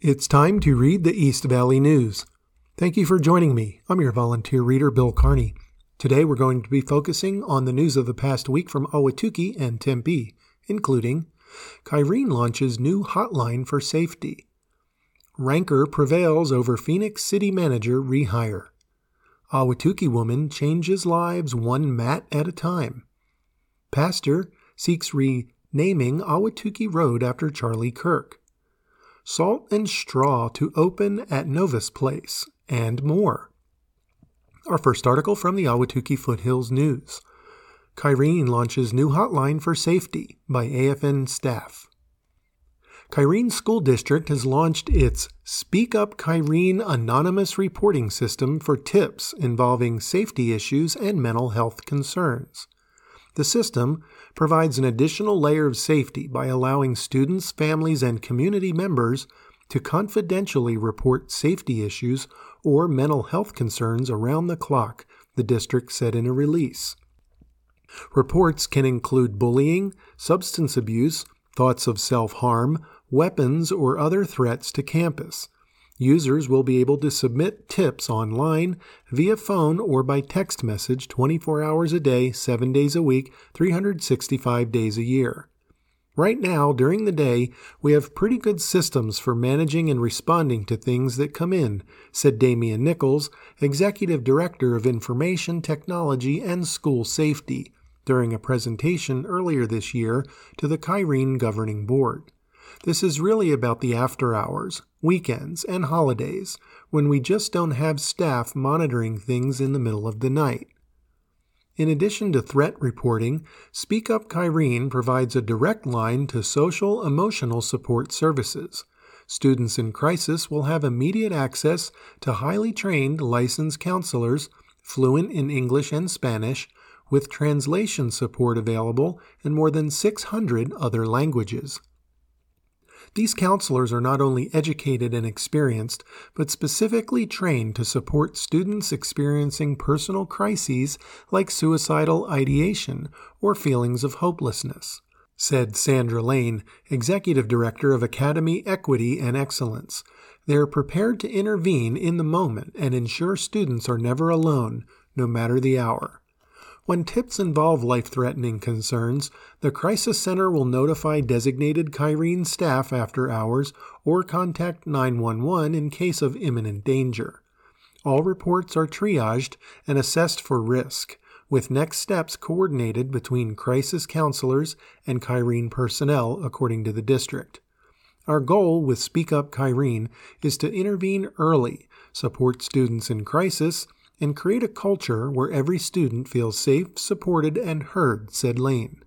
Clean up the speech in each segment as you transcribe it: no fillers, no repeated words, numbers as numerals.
It's time to read the East Valley News. Thank you for joining me. I'm your volunteer reader, Bill Carney. Today we're going to be focusing on the news of the past week from Ahwatukee and Tempe, including Kyrene launches new hotline for safety. Ranker prevails over Phoenix City Manager rehire. Ahwatukee woman changes lives one mat at a time. Pastor seeks renaming Ahwatukee Road after Charlie Kirk. Salt and straw to open at Novus Place, and more. Our first article from the Ahwatukee Foothills News. Kyrene launches new hotline for safety by AFN staff. Kyrene School District has launched its Speak Up Kyrene anonymous reporting system for tips involving safety issues and mental health concerns. The system provides an additional layer of safety by allowing students, families, and community members to confidentially report safety issues or mental health concerns around the clock, the district said in a release. Reports can include bullying, substance abuse, thoughts of self-harm, weapons, or other threats to campus. Users will be able to submit tips online, via phone, or by text message 24 hours a day, 7 days a week, 365 days a year. Right now, during the day, we have pretty good systems for managing and responding to things that come in, said Damian Nichols, Executive Director of Information Technology and School Safety, during a presentation earlier this year to the Kyrene Governing Board. This is really about the after hours, weekends, and holidays, when we just don't have staff monitoring things in the middle of the night. In addition to threat reporting, Speak Up Kyrene provides a direct line to social emotional support services. Students in crisis will have immediate access to highly trained licensed counselors, fluent in English and Spanish, with translation support available in more than 600 other languages. These counselors are not only educated and experienced, but specifically trained to support students experiencing personal crises like suicidal ideation or feelings of hopelessness, said Sandra Lane, Executive Director of Academy Equity and Excellence. They are prepared to intervene in the moment and ensure students are never alone, no matter the hour. When tips involve life-threatening concerns, the Crisis Center will notify designated Kyrene staff after hours or contact 911 in case of imminent danger. All reports are triaged and assessed for risk, with next steps coordinated between crisis counselors and Kyrene personnel, according to the district. Our goal with Speak Up Kyrene is to intervene early, support students in crisis, and create a culture where every student feels safe, supported, and heard, said Lane.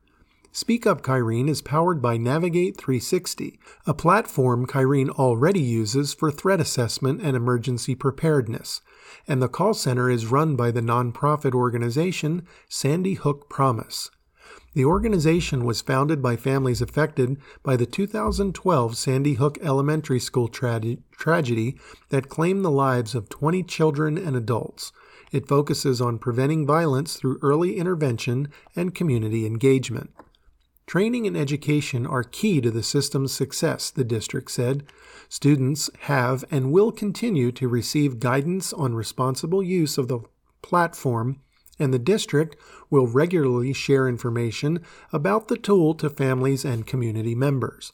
Speak Up Kyrene is powered by Navigate 360, a platform Kyrene already uses for threat assessment and emergency preparedness, and the call center is run by the nonprofit organization Sandy Hook Promise. The organization was founded by families affected by the 2012 Sandy Hook Elementary School tragedy that claimed the lives of 20 children and adults. It focuses on preventing violence through early intervention and community engagement. Training and education are key to the system's success, the district said. Students have and will continue to receive guidance on responsible use of the platform, and the district will regularly share information about the tool to families and community members.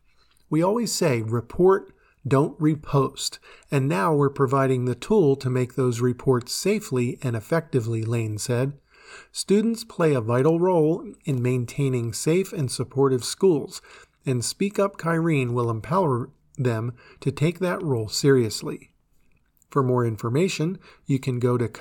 We always say, report, don't repost, and now we're providing the tool to make those reports safely and effectively, Lane said. Students play a vital role in maintaining safe and supportive schools, and Speak Up Kyrene will empower them to take that role seriously. For more information, you can go to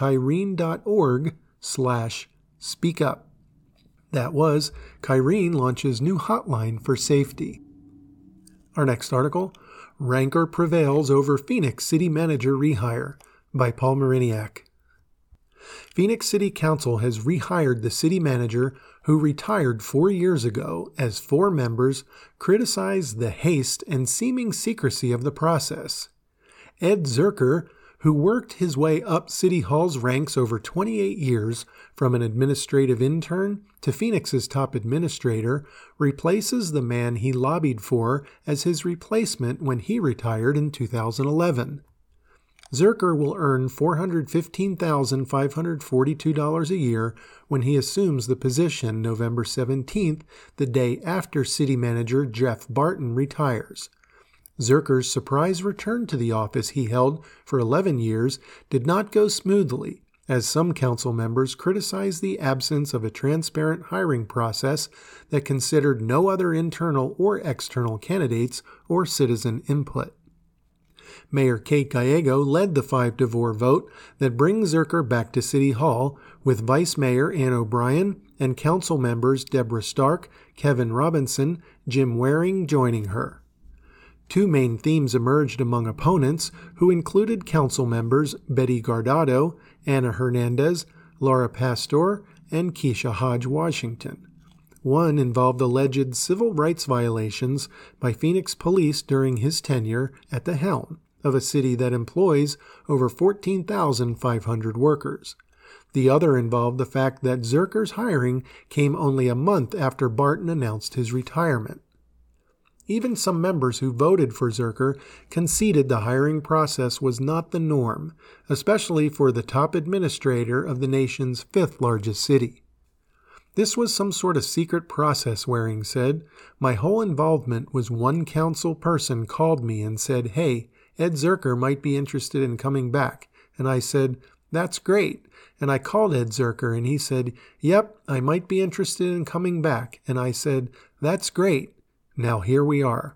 kyrene.org/speakup. That was Kyrene launches new hotline for safety. Our next article, Ranker prevails over Phoenix City Manager rehire, by Paul Mariniak. Phoenix City Council has rehired the city manager who retired 4 years ago as 4 members criticized the haste and seeming secrecy of the process. Ed Zerker, who worked his way up City Hall's ranks over 28 years from an administrative intern to Phoenix's top administrator, replaces the man he lobbied for as his replacement when he retired in 2011. Zerker will earn $415,542 a year when he assumes the position November 17th, the day after city manager Jeff Barton retires. Zerker's surprise return to the office he held for 11 years did not go smoothly, as some council members criticized the absence of a transparent hiring process that considered no other internal or external candidates or citizen input. Mayor Kate Gallego led the 5-4 vote that brings Zerker back to City Hall, with Vice Mayor Ann O'Brien and council members Deborah Stark, Kevin Robinson, Jim Waring joining her. Two main themes emerged among opponents, who included council members Betty Guardado, Anna Hernandez, Laura Pastor, and Keisha Hodge Washington. One involved alleged civil rights violations by Phoenix police during his tenure at the helm of a city that employs over 14,500 workers. The other involved the fact that Zerker's hiring came only a month after Barton announced his retirement. Even some members who voted for Zerker conceded the hiring process was not the norm, especially for the top administrator of the nation's fifth largest city. This was some sort of secret process, Waring said. My whole involvement was one council person called me and said, "Hey, Ed Zerker might be interested in coming back." And I said, "That's great." And I called Ed Zerker and he said, "Yep, I might be interested in coming back." And I said, "That's great. Now here we are."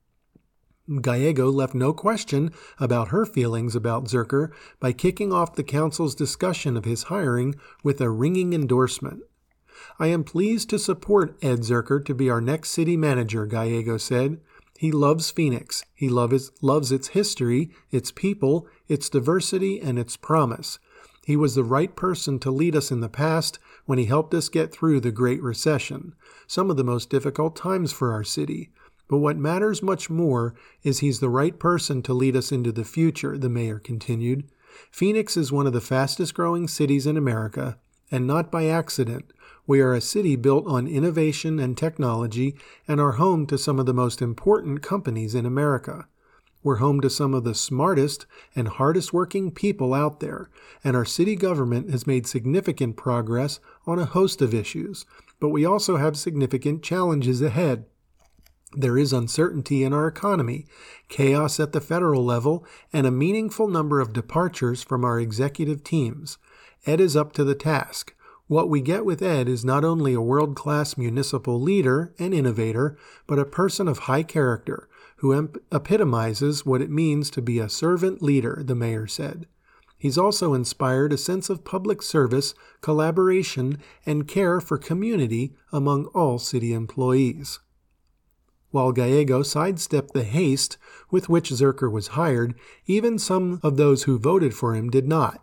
Gallego left no question about her feelings about Zerker by kicking off the council's discussion of his hiring with a ringing endorsement. "I am pleased to support Ed Zerker to be our next city manager," Gallego said. "He loves Phoenix. He loves its history, its people, its diversity, and its promise. He was the right person to lead us in the past when he helped us get through the Great Recession, some of the most difficult times for our city. But what matters much more is he's the right person to lead us into the future," the mayor continued. "Phoenix is one of the fastest-growing cities in America, and not by accident. We are a city built on innovation and technology and are home to some of the most important companies in America. We're home to some of the smartest and hardest-working people out there, and our city government has made significant progress on a host of issues, but we also have significant challenges ahead. There is uncertainty in our economy, chaos at the federal level, and a meaningful number of departures from our executive teams. Ed is up to the task. What we get with Ed is not only a world-class municipal leader and innovator, but a person of high character who epitomizes what it means to be a servant leader," the mayor said. "He's also inspired a sense of public service, collaboration, and care for community among all city employees." While Gallego sidestepped the haste with which Zerker was hired, even some of those who voted for him did not.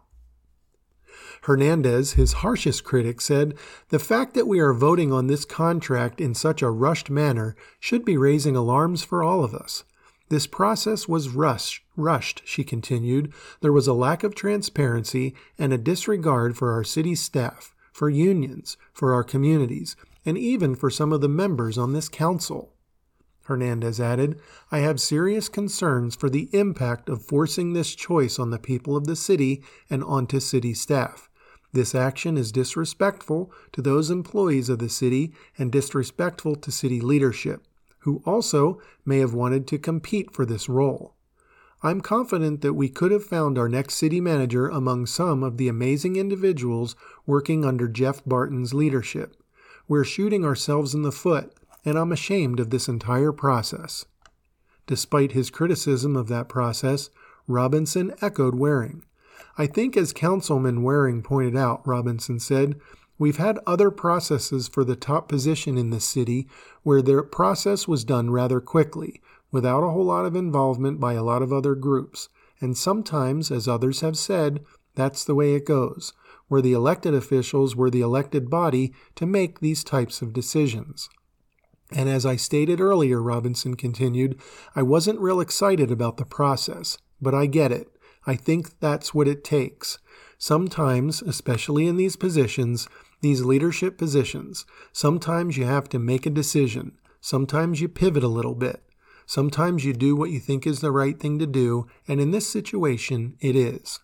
Hernandez, his harshest critic, said, "The fact that we are voting on this contract in such a rushed manner should be raising alarms for all of us. This process was rushed," she continued. "There was a lack of transparency and a disregard for our city staff, for unions, for our communities, and even for some of the members on this council." Hernandez added, "I have serious concerns for the impact of forcing this choice on the people of the city and onto city staff. This action is disrespectful to those employees of the city and disrespectful to city leadership, who also may have wanted to compete for this role. I'm confident that we could have found our next city manager among some of the amazing individuals working under Jeff Barton's leadership. We're shooting ourselves in the foot, and I'm ashamed of this entire process." Despite his criticism of that process, Robinson echoed Waring. "I think, as Councilman Waring pointed out," Robinson said, "we've had other processes for the top position in this city where the process was done rather quickly, without a whole lot of involvement by a lot of other groups. And sometimes, as others have said, that's the way it goes, where the elected officials were the elected body to make these types of decisions. And as I stated earlier," Robinson continued, "I wasn't real excited about the process, but I get it. I think that's what it takes. Sometimes, especially in these positions, these leadership positions, sometimes you have to make a decision. Sometimes you pivot a little bit. Sometimes you do what you think is the right thing to do, and in this situation, it is.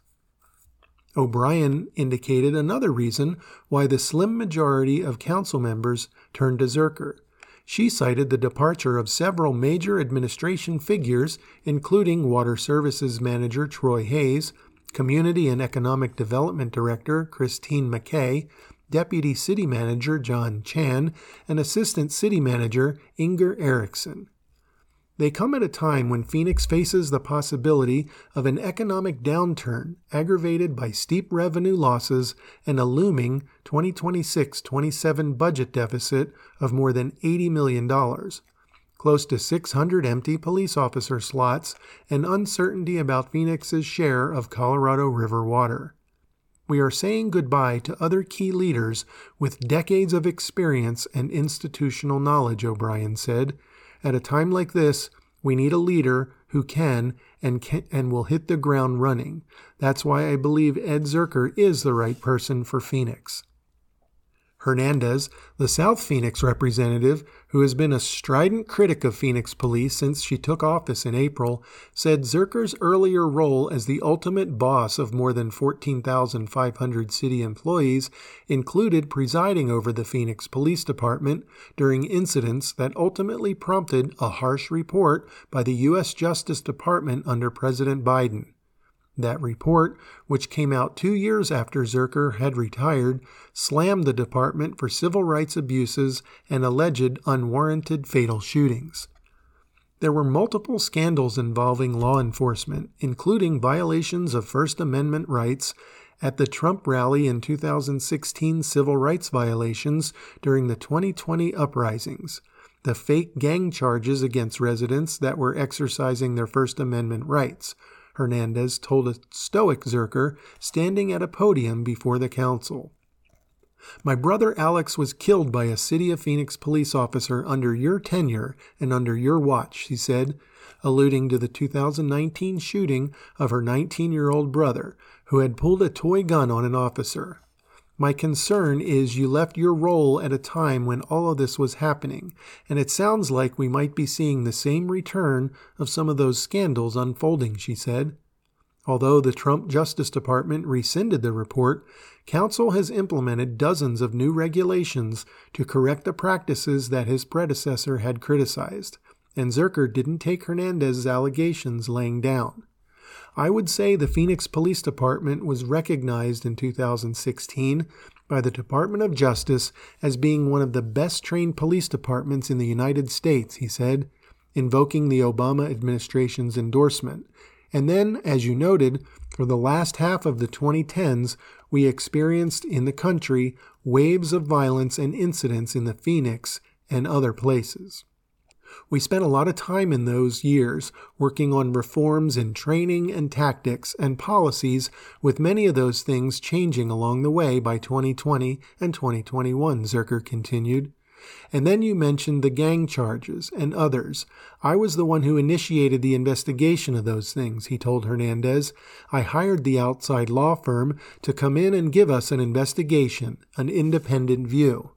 O'Brien indicated another reason why the slim majority of council members turned to Zurcher. She cited the departure of several major administration figures, including Water Services Manager Troy Hayes, Community and Economic Development Director Christine McKay, Deputy City Manager John Chan, and Assistant City Manager Inger Erickson. They come at a time when Phoenix faces the possibility of an economic downturn aggravated by steep revenue losses and a looming 2026-27 budget deficit of more than $80 million, close to 600 empty police officer slots, and uncertainty about Phoenix's share of Colorado River water. We are saying goodbye to other key leaders with decades of experience and institutional knowledge, O'Brien said. At a time like this, we need a leader who can and will hit the ground running. That's why I believe Ed Zurcher is the right person for Phoenix. Hernandez, the South Phoenix representative, who has been a strident critic of Phoenix police since she took office in April, said Zurcher's earlier role as the ultimate boss of more than 14,500 city employees included presiding over the Phoenix Police Department during incidents that ultimately prompted a harsh report by the U.S. Justice Department under President Biden. That report, which came out 2 years after Zurcher had retired, slammed the department for civil rights abuses and alleged unwarranted fatal shootings. There were multiple scandals involving law enforcement, including violations of First Amendment rights at the Trump rally in 2016, civil rights violations during the 2020 uprisings, the fake gang charges against residents that were exercising their First Amendment rights, Hernandez told a stoic Zurcher standing at a podium before the council. My brother Alex was killed by a City of Phoenix police officer under your tenure and under your watch, she said, alluding to the 2019 shooting of her 19-year-old brother, who had pulled a toy gun on an officer. My concern is you left your role at a time when all of this was happening, and it sounds like we might be seeing the same return of some of those scandals unfolding, she said. Although the Trump Justice Department rescinded the report, Council has implemented dozens of new regulations to correct the practices that his predecessor had criticized, and Zurcher didn't take Hernandez's allegations laying down. I would say the Phoenix Police Department was recognized in 2016 by the Department of Justice as being one of the best-trained police departments in the United States, he said, invoking the Obama administration's endorsement. And then, as you noted, for the last half of the 2010s, we experienced in the country waves of violence and incidents in the Phoenix and other places. We spent a lot of time in those years working on reforms in training and tactics and policies, with many of those things changing along the way by 2020 and 2021, Zurcher continued. And then you mentioned the gang charges and others. I was the one who initiated the investigation of those things, he told Hernandez. I hired the outside law firm to come in and give us an investigation, an independent view.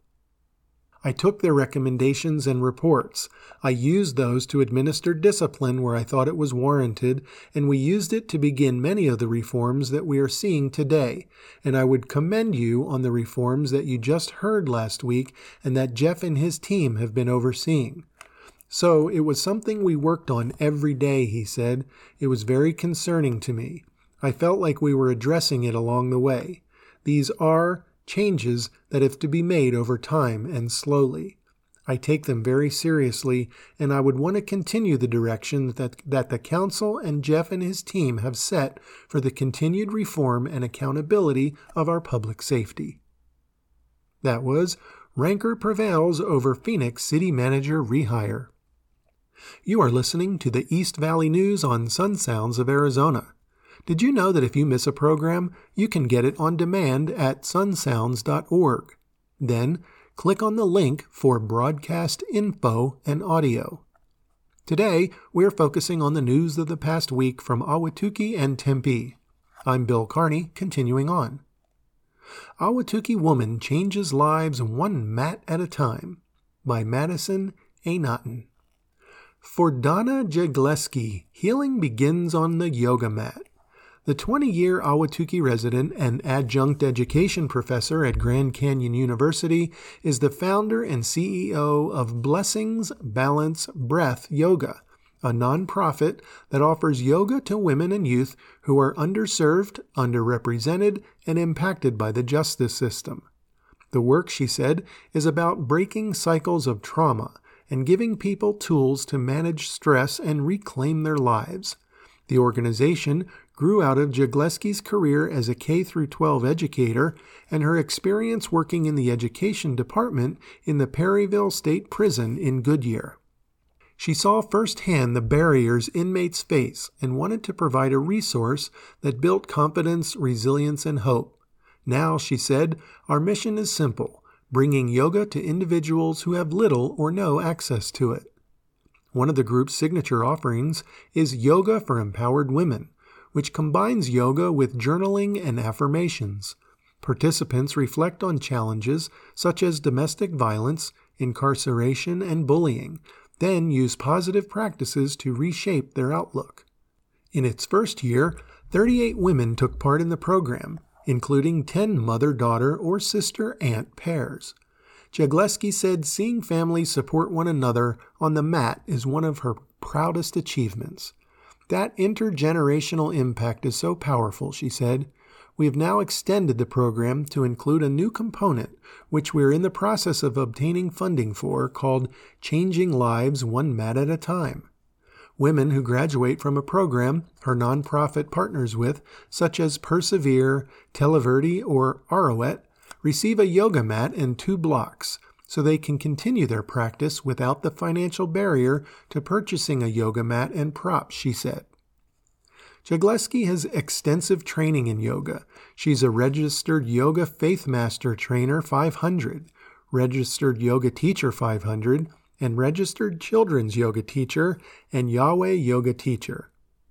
I took their recommendations and reports. I used those to administer discipline where I thought it was warranted, and we used it to begin many of the reforms that we are seeing today. And I would commend you on the reforms that you just heard last week and that Jeff and his team have been overseeing. So it was something we worked on every day, he said. It was very concerning to me. I felt like we were addressing it along the way. These are changes that have to be made over time and slowly. I take them very seriously, and I would want to continue the direction that the Council and Jeff and his team have set for the continued reform and accountability of our public safety. That was Rancor Prevails Over Phoenix City Manager Rehire. You are listening to the East Valley News on Sun Sounds of Arizona. Did you know that if you miss a program, you can get it on demand at sunsounds.org? Then, click on the link for broadcast info and audio. Today, we're focusing on the news of the past week from Ahwatukee and Tempe. I'm Bill Carney, continuing on. Ahwatukee Woman Changes Lives One Mat at a Time by Madison A. Naughton. For Donna Jagleski, healing begins on the yoga mat. The 20-year Ahwatukee resident and adjunct education professor at Grand Canyon University is the founder and CEO of Blessings Balance Breath Yoga, a nonprofit that offers yoga to women and youth who are underserved, underrepresented, and impacted by the justice system. The work, she said, is about breaking cycles of trauma and giving people tools to manage stress and reclaim their lives. The organization grew out of Jagleski's career as a K-12 educator and her experience working in the education department in the Perryville State Prison in Goodyear. She saw firsthand the barriers inmates face and wanted to provide a resource that built confidence, resilience, and hope. Now, she said, our mission is simple, bringing yoga to individuals who have little or no access to it. One of the group's signature offerings is Yoga for Empowered Women, which combines yoga with journaling and affirmations. Participants reflect on challenges such as domestic violence, incarceration, and bullying, then use positive practices to reshape their outlook. In its first year, 38 women took part in the program, including 10 mother-daughter or sister-aunt pairs. Jagleski said seeing families support one another on the mat is one of her proudest achievements. That intergenerational impact is so powerful, she said. We have now extended the program to include a new component, which we're in the process of obtaining funding for, called Changing Lives One Mat at a Time. Women who graduate from a program her nonprofit partners with, such as Persevere, Televerde, or Arrowet, receive a yoga mat and 2 blocks, so they can continue their practice without the financial barrier to purchasing a yoga mat and props, she said. Jagleski has extensive training in yoga. She's a registered Yoga Faith Master Trainer 500, registered Yoga Teacher 500, and registered Children's Yoga Teacher and Yahweh Yoga Teacher.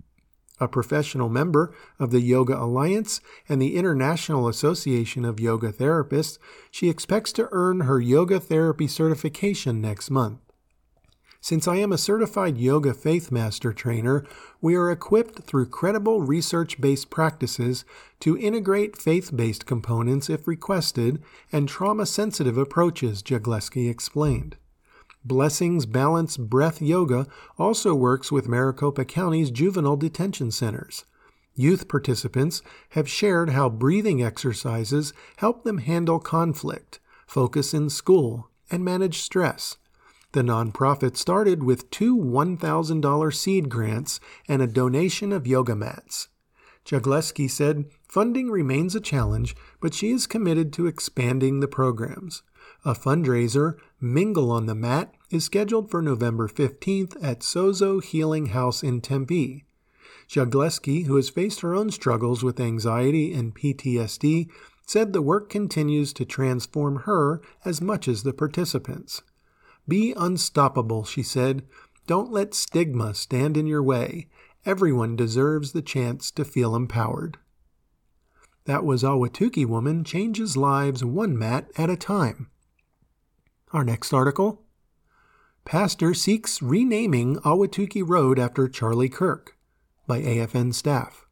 A professional member of the Yoga Alliance and the International Association of Yoga Therapists, she expects to earn her yoga therapy certification next month. Since I am a certified Yoga Faith Master Trainer, we are equipped through credible research-based practices to integrate faith-based components if requested and trauma-sensitive approaches, Jagleski explained. Blessings Balance Breath Yoga also works with Maricopa County's juvenile detention centers. Youth participants have shared how breathing exercises help them handle conflict, focus in school, and manage stress. The nonprofit started with 2 $1,000 seed grants and a donation of yoga mats. Jagleski said funding remains a challenge, but she is committed to expanding the programs. A fundraiser, Mingle on the Mat, is scheduled for November 15th at Sozo Healing House in Tempe. Jagleski, who has faced her own struggles with anxiety and PTSD, said the work continues to transform her as much as the participants. Be unstoppable, she said. Don't let stigma stand in your way. Everyone deserves the chance to feel empowered. That was Ahwatukee Woman Changes Lives One Mat at a Time. Our next article, Pastor Seeks Renaming Ahwatukee Road After Charlie Kirk, by AFN staff.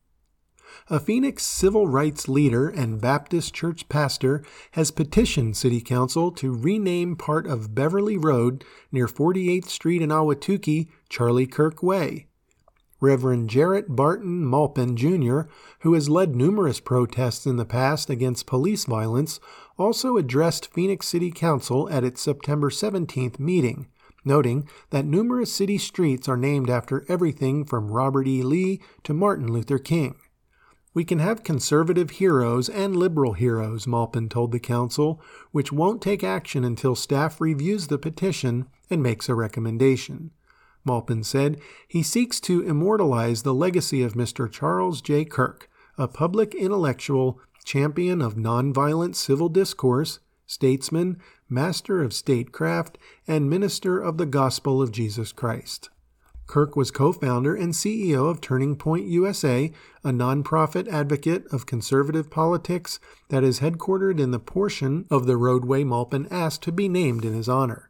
A Phoenix civil rights leader and Baptist church pastor has petitioned City Council to rename part of Beverly Road near 48th Street in Ahwatukee Charlie Kirk Way. Reverend Jarrett Barton Malpin, Jr., who has led numerous protests in the past against police violence, also addressed Phoenix City Council at its September 17th meeting, noting that numerous city streets are named after everything from Robert E. Lee to Martin Luther King. We can have conservative heroes and liberal heroes, Malpin told the council, which won't take action until staff reviews the petition and makes a recommendation. Malpin said he seeks to immortalize the legacy of Mr. Charles J. Kirk, a public intellectual, champion of nonviolent civil discourse, statesman, master of statecraft, and minister of the gospel of Jesus Christ. Kirk was co-founder and CEO of Turning Point USA, a nonprofit advocate of conservative politics that is headquartered in the portion of the roadway Maupin asked to be named in his honor.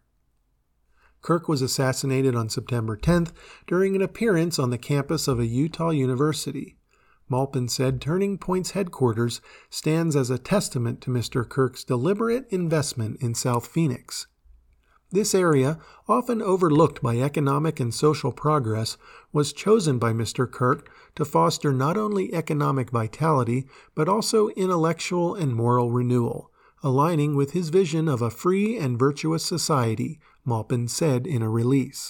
Kirk was assassinated on September 10th during an appearance on the campus of a Utah university. Maupin said Turning Point's headquarters stands as a testament to Mr. Kirk's deliberate investment in South Phoenix. This area, often overlooked by economic and social progress, was chosen by Mr. Kirk to foster not only economic vitality, but also intellectual and moral renewal, aligning with his vision of a free and virtuous society, Maupin said in a release.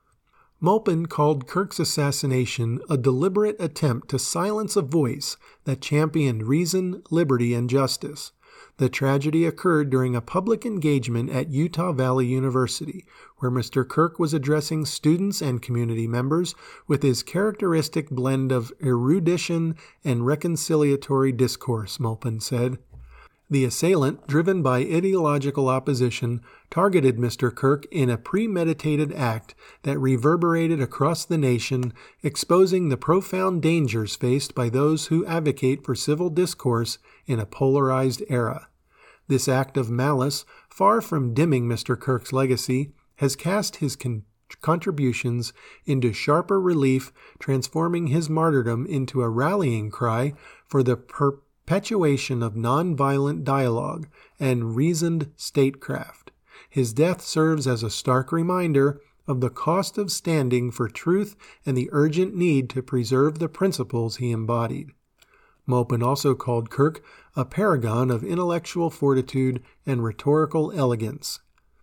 Maupin called Kirk's assassination a deliberate attempt to silence a voice that championed reason, liberty, and justice. The tragedy occurred during a public engagement at Utah Valley University, where Mr. Kirk was addressing students and community members with his characteristic blend of erudition and reconciliatory discourse, Maupin said. The assailant, driven by ideological opposition, targeted Mr. Kirk in a premeditated act that reverberated across the nation, exposing the profound dangers faced by those who advocate for civil discourse in a polarized era. This act of malice, far from dimming Mr. Kirk's legacy, has cast his contributions into sharper relief, transforming his martyrdom into a rallying cry for the perpetuation of nonviolent dialogue and reasoned statecraft. His death serves as a stark reminder of the cost of standing for truth and the urgent need to preserve the principles he embodied. Maupin also called Kirk a paragon of intellectual fortitude and rhetorical elegance.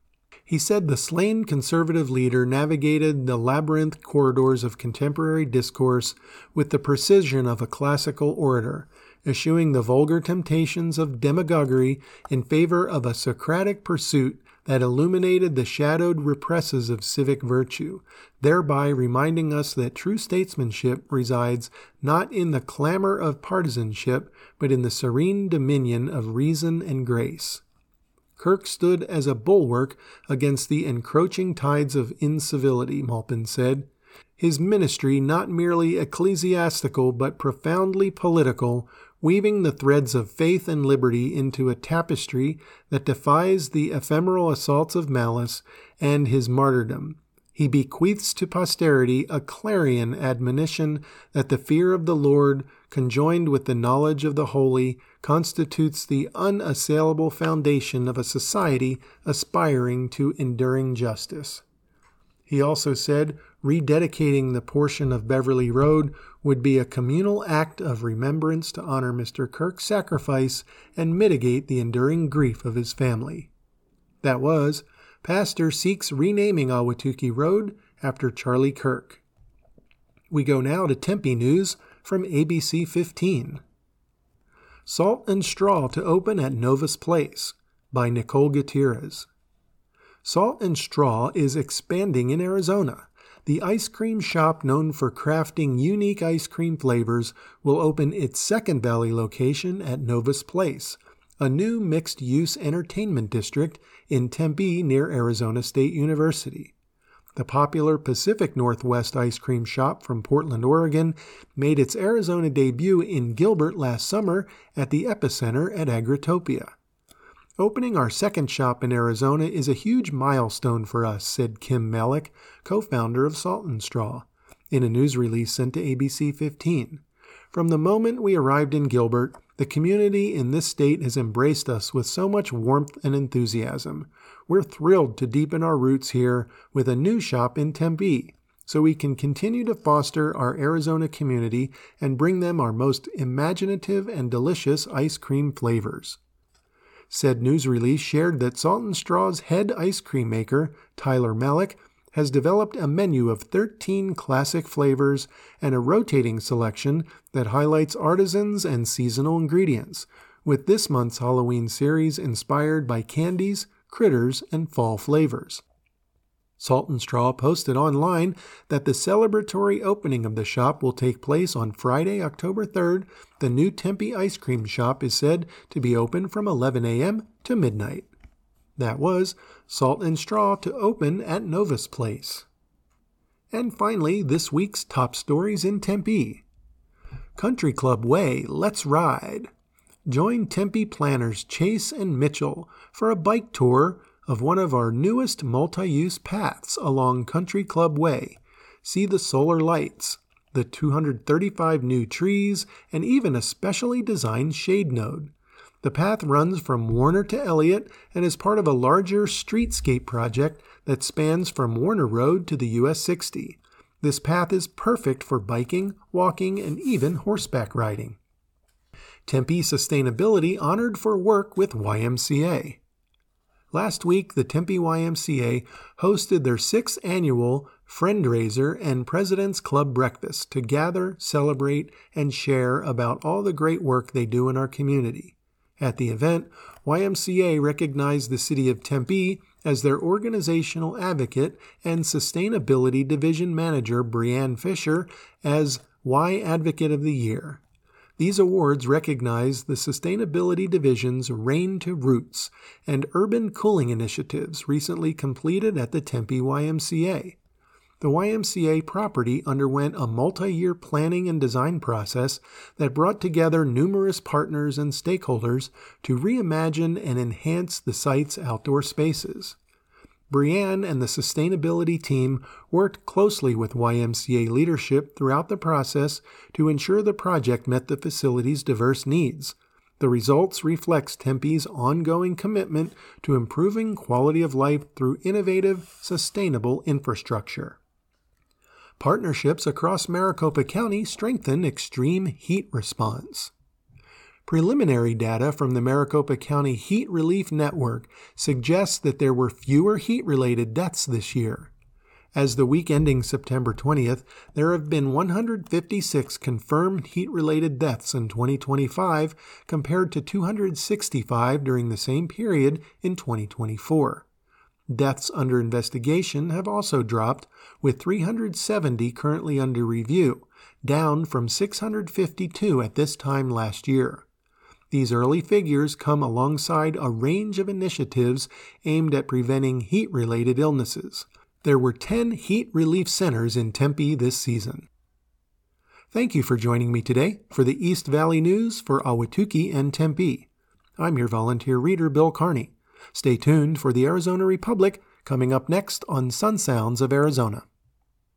He said the slain conservative leader navigated the labyrinth corridors of contemporary discourse with the precision of a classical orator, eschewing the vulgar temptations of demagoguery in favor of a Socratic pursuit that illuminated the shadowed represses of civic virtue, thereby reminding us that true statesmanship resides not in the clamor of partisanship, but in the serene dominion of reason and grace. Kirk stood as a bulwark against the encroaching tides of incivility, Maupin said. His ministry, not merely ecclesiastical but profoundly political, weaving the threads of faith and liberty into a tapestry that defies the ephemeral assaults of malice, and his martyrdom. He bequeaths to posterity a clarion admonition that the fear of the Lord, conjoined with the knowledge of the holy, constitutes the unassailable foundation of a society aspiring to enduring justice. He also said rededicating the portion of Beverly Road would be a communal act of remembrance to honor Mr. Kirk's sacrifice and mitigate the enduring grief of his family. That was, Pastor seeks renaming Ahwatukee Road after Charlie Kirk. We go now to Tempe news from ABC 15. Salt and Straw to open at Novus Place by Nicole Gutierrez. Salt and Straw is expanding in Arizona. The ice cream shop known for crafting unique ice cream flavors will open its Second Valley location at Novus Place, a new mixed-use entertainment district in Tempe near Arizona State University. The popular Pacific Northwest ice cream shop from Portland, Oregon, made its Arizona debut in Gilbert last summer at the Epicenter at Agritopia. Opening our second shop in Arizona is a huge milestone for us, said Kim Malik, co-founder of Salt and Straw, in a news release sent to ABC 15. From the moment we arrived in Gilbert, the community in this state has embraced us with so much warmth and enthusiasm. We're thrilled to deepen our roots here with a new shop in Tempe, so we can continue to foster our Arizona community and bring them our most imaginative and delicious ice cream flavors. Said news release shared that Salt and Straw's head ice cream maker, Tyler Malik, has developed a menu of 13 classic flavors and a rotating selection that highlights artisans and seasonal ingredients, with this month's Halloween series inspired by candies, critters, and fall flavors. Salt and Straw posted online that the celebratory opening of the shop will take place on Friday, October 3rd. The new Tempe ice cream shop is said to be open from 11 a.m. to midnight. That was Salt and Straw to open at Novus Place. And finally, this week's top stories in Tempe. Country Club Way, let's ride. Join Tempe planners Chase and Mitchell for a bike tour of one of our newest multi-use paths along Country Club Way. See the solar lights, the 235 new trees, and even a specially designed shade node. The path runs from Warner to Elliott and is part of a larger streetscape project that spans from Warner Road to the US 60. This path is perfect for biking, walking, and even horseback riding. Tempe Sustainability honored for work with YMCA. Last week, the Tempe YMCA hosted their 6th annual Friendraiser and President's Club Breakfast to gather, celebrate, and share about all the great work they do in our community. At the event, YMCA recognized the City of Tempe as their organizational advocate and Sustainability Division Manager Brianne Fisher as Y Advocate of the Year. These awards recognize the Sustainability Division's Rain to Roots and urban cooling initiatives recently completed at the Tempe YMCA. The YMCA property underwent a multi-year planning and design process that brought together numerous partners and stakeholders to reimagine and enhance the site's outdoor spaces. Brianne and the sustainability team worked closely with YMCA leadership throughout the process to ensure the project met the facility's diverse needs. The results reflects Tempe's ongoing commitment to improving quality of life through innovative, sustainable infrastructure. Partnerships across Maricopa County strengthen extreme heat response. Preliminary data from the Maricopa County Heat Relief Network suggests that there were fewer heat-related deaths this year. As the week ending September 20th, there have been 156 confirmed heat-related deaths in 2025 compared to 265 during the same period in 2024. Deaths under investigation have also dropped, with 370 currently under review, down from 652 at this time last year. These early figures come alongside a range of initiatives aimed at preventing heat-related illnesses. There were 10 heat relief centers in Tempe this season. Thank you for joining me today for the East Valley News for Ahwatukee and Tempe. I'm your volunteer reader, Bill Carney. Stay tuned for the Arizona Republic coming up next on Sun Sounds of Arizona.